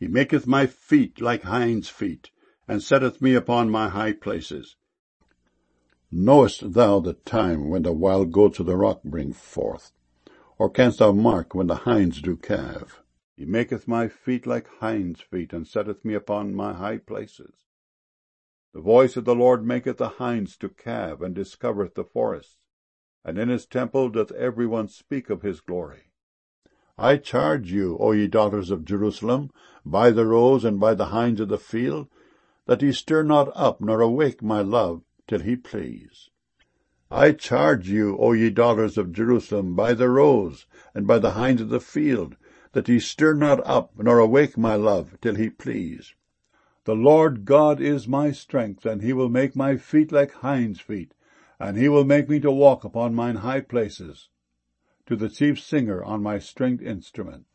He maketh my feet like hinds' feet, and setteth me upon my high places. Knowest thou the time when the wild goats of the rock bring forth? Or canst thou mark when the hinds do calve? He maketh my feet like hinds' feet, and setteth me upon my high places. The voice of the Lord maketh the hinds to calve, and discovereth the forests. And in his temple doth every one speak of his glory. I charge you, O ye daughters of Jerusalem, by the roes and by the hinds of the field, that ye stir not up nor awake my love, till he please. I charge you, O ye daughters of Jerusalem, by the roes and by the hinds of the field, that ye stir not up nor awake my love, till he please. The Lord God is my strength, and he will make my feet like hinds' feet, and he will make me to walk upon mine high places. To the chief singer on my stringed instrument.